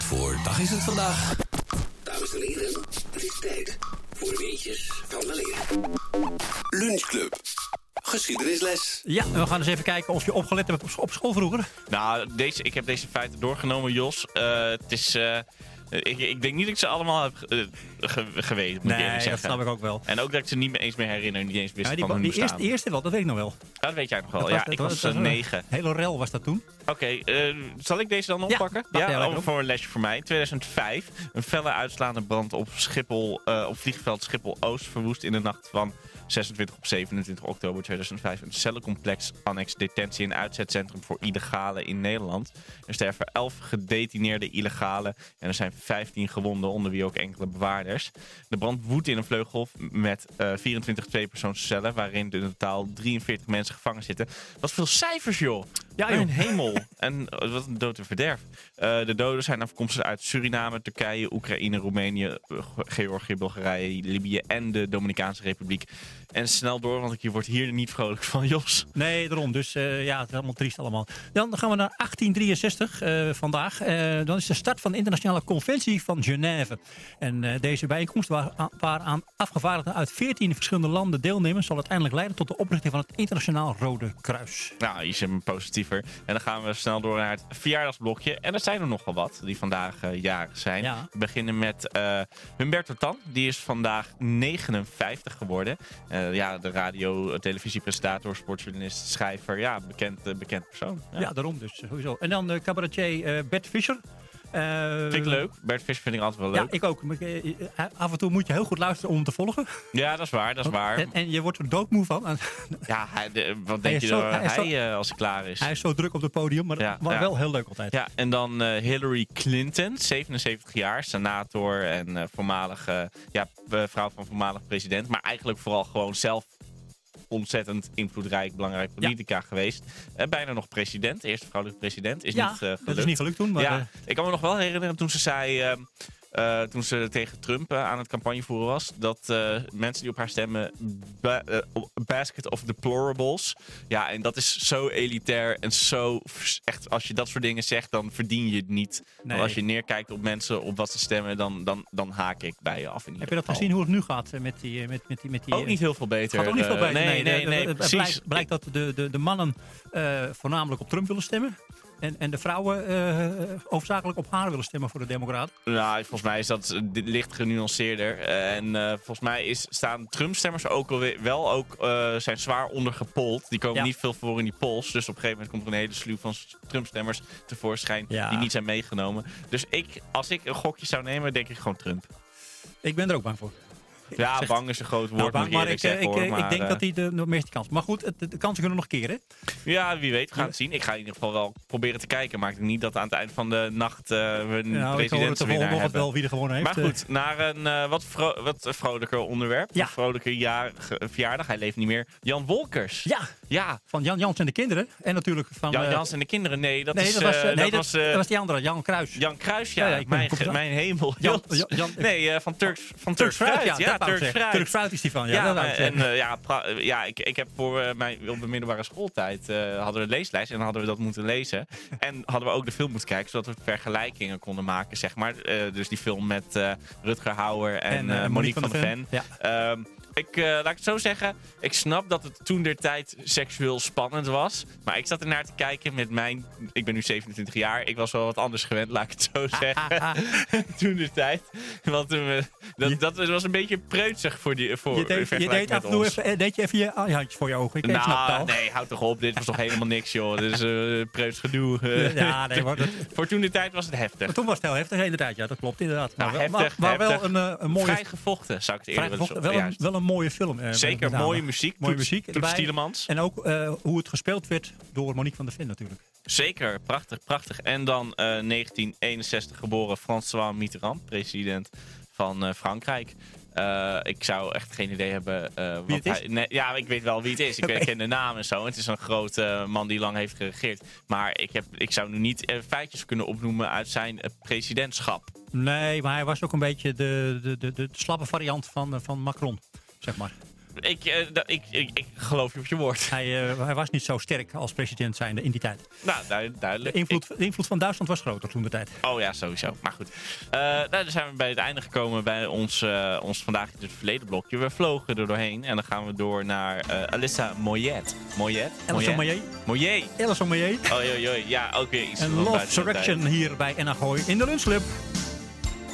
voor dag is het vandaag? Dames en heren, het is tijd voor de weetjes van de leer. Lunchclub. Geschiedenisles. Ja, we gaan eens even kijken of je opgelet hebt op school vroeger. Nou, ik heb deze feiten doorgenomen, Jos. Het is... Ik denk niet dat ik ze allemaal heb geweten, moet ik eerlijk zeggen. Dat snap ik ook wel. En ook dat ik ze niet eens meer herinner. Niet eens wist van hun die bestaan. eerste wel, dat weet ik nog wel. Dat weet jij nog wel. Ja, ik was 9. Hele rel was dat toen. Oké, zal ik deze dan oppakken? Ja, voor een lesje voor mij. 2005. Een felle uitslaande brand op Schiphol, op vliegveld Schiphol-Oost verwoest in de nacht van 26 op 27 oktober 2005 een cellencomplex annex detentie- en uitzetcentrum voor illegalen in Nederland. Er sterven 11 gedetineerde illegalen en er zijn 15 gewonden, onder wie ook enkele bewaarders. De brand woedt in een vleugel met 24 tweepersoonscellen, waarin in totaal 43 mensen gevangen zitten. Wat veel cijfers, joh! Ja, Mijn hemel! En wat een dood en verderf. De doden zijn afkomstig uit Suriname, Turkije, Oekraïne, Roemenië, Georgië, Bulgarije, Libië en de Dominicaanse Republiek. En snel door, want ik word hier niet vrolijk van, Jos. Nee, daarom. Dus ja, het is allemaal triest allemaal. Dan gaan we naar 1863 vandaag. Dan is de start van de internationale conventie van Genève. En deze bijeenkomst waaraan afgevaardigden uit 14 verschillende landen deelnemen, zal uiteindelijk leiden tot de oprichting van het Internationaal Rode Kruis. Nou, hier zijn we positiever. En dan gaan we snel door naar het verjaardagsblokje. En er zijn er nogal wat die vandaag jarig zijn. Ja. We beginnen met Humberto Tan. Die is vandaag 59 geworden. De radio, televisiepresentator, sportjournalist, schrijver. Ja, bekend persoon. Ja, daarom dus sowieso. En dan cabaretier Bert Visser. Vind ik leuk. Bert Visser vind ik altijd wel leuk. Ja, ik ook. Af en toe moet je heel goed luisteren om hem te volgen. Ja, dat is waar. En je wordt er doodmoe van. Ja, wat denk je als hij klaar is? Hij is zo druk op het podium, maar wel heel leuk altijd. Ja, en dan Hillary Clinton, 77 jaar, senator en vrouw van voormalig president. Maar eigenlijk vooral gewoon zelf ontzettend invloedrijk, belangrijk politica geweest. Bijna nog president, eerste vrouwelijke president. Is niet gelukt. Dat is niet gelukt toen. Maar ja, ik kan me nog wel herinneren toen ze zei, toen ze tegen Trump aan het campagnevoeren was, dat mensen die op haar stemmen basket of deplorables. Ja, en dat is zo elitair en zo echt, als je dat soort dingen zegt, dan verdien je het niet. Nee. Want als je neerkijkt op mensen, op wat ze stemmen, dan haak ik bij je af. Heb je dat gezien hoe het nu gaat met die ook niet heel veel beter. Gaat ook niet veel beter. Nee, precies. Blijkt dat de mannen voornamelijk op Trump willen stemmen. En de vrouwen hoofdzakelijk op haar willen stemmen voor de Democraten? Nou, volgens mij is dat licht genuanceerder. En volgens mij staan Trump-stemmers zijn zwaar ondergepold. Die komen niet veel voor in die polls. Dus op een gegeven moment komt er een hele sluw van Trump-stemmers tevoorschijn die niet zijn meegenomen. Dus als ik een gokje zou nemen, denk ik gewoon Trump. Ik ben er ook bang voor. Ja, bang is een groot woord. Maar ik denk dat hij de meeste kans. Maar goed, de kansen kunnen nog keren. Ja, wie weet. We gaan het zien. Ik ga in ieder geval wel proberen te kijken. Maar ik denk niet dat aan het eind van de nacht we een presidentswinnaar hebben. Wel wie er gewoon heeft. Maar goed, naar een wat vrolijker onderwerp. Ja. Een vrolijker verjaardag. Hij leeft niet meer. Jan Wolkers. Ja. Van Jan Jans en de kinderen. En natuurlijk van... Jan Jans en de kinderen. Nee, dat was die andere. Jan Kruis. Jan Kruis, ja. Mijn hemel. Van Turks Fruit. Ja, Turks Fruit is die van. Ik heb voor mij op de middelbare schooltijd hadden we een leeslijst en hadden we dat moeten lezen. En hadden we ook de film moeten kijken, zodat we vergelijkingen konden maken, zeg maar. Dus die film met Rutger Hauer en Monique van der Ven. Ja. Laat ik het zo zeggen, ik snap dat het toen der tijd seksueel spannend was. Maar ik zat ernaar te kijken ik ben nu 27 jaar, ik was wel wat anders gewend, laat ik het zo zeggen. Toen der tijd. Want dat was een beetje preutsig voor je deed af en toe even je handjes voor je ogen. Ik snap het al. Nee, houd toch op, dit was toch helemaal niks, joh. Dit is preuts gedoe. Voor toen der tijd was het heftig. Maar toen was het heel heftig, inderdaad. Ja, dat klopt inderdaad. Maar wel een mooie... Vrij gevochten, zou ik het eerder willen wel een mooie film. Zeker, mooie muziek. Toets Tielemans. En ook hoe het gespeeld werd door Monique van der Ven natuurlijk. Zeker, prachtig. En dan 1961 geboren François Mitterrand, president van Frankrijk. Ik zou echt geen idee hebben wie het is? Ik weet wel wie het is. Ik ken de naam en zo. Het is een grote man die lang heeft geregeerd. Maar ik zou nu niet feitjes kunnen opnoemen uit zijn presidentschap. Nee, maar hij was ook een beetje de slappe variant van Macron, zeg maar. ik geloof je op je woord. Hij was niet zo sterk als president zijnde in die tijd. Nou, duidelijk. De invloed van Duitsland was groter toen de tijd. Oh ja, sowieso. Maar goed. Dan zijn we bij het einde gekomen bij ons Vandaag in het Verleden blokje. We vlogen er doorheen en dan gaan we door naar Alissa Moyet. Alison Moyet. Alison Moyet. Oh, ja, ook weer iets En van Love buiten de tijd. Surrection hier bij NH Gooi in de Lunchclub.